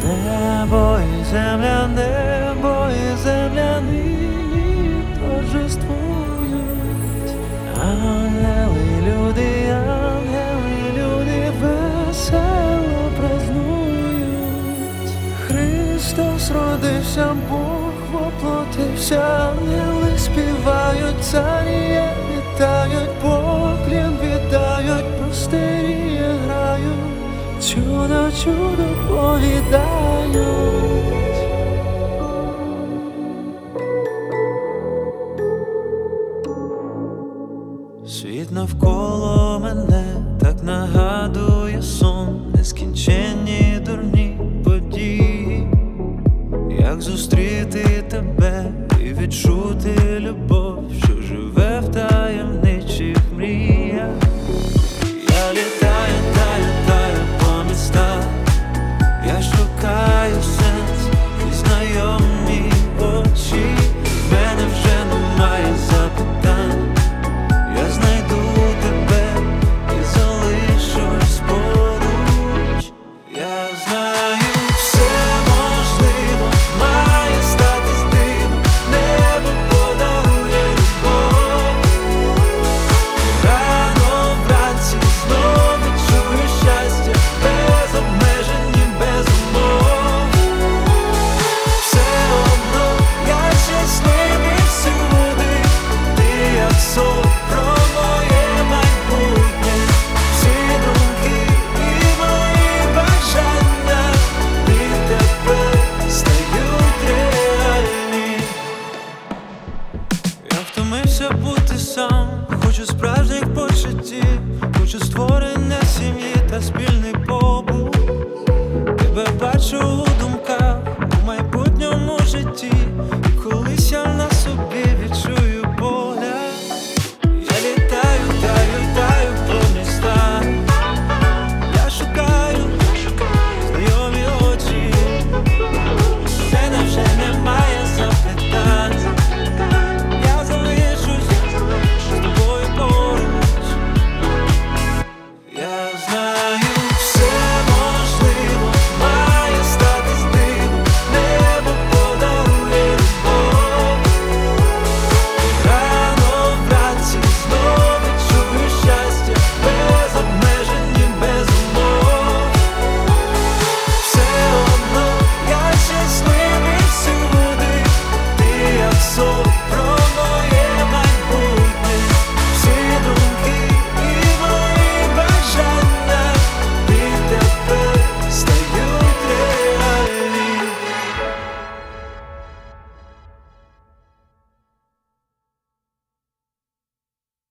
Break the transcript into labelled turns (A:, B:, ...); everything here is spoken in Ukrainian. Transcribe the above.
A: Небо і земля нині торжествують. Ангели, люди весело празнують. Христос родився, Бог воплотився, ангели співають, царі вітають, поклін віддають, пастирі грають, чудо повідають. Світ навколо мене так нагадує сон, нескінченні дурні події. Як зустріти тебе і відчути любов?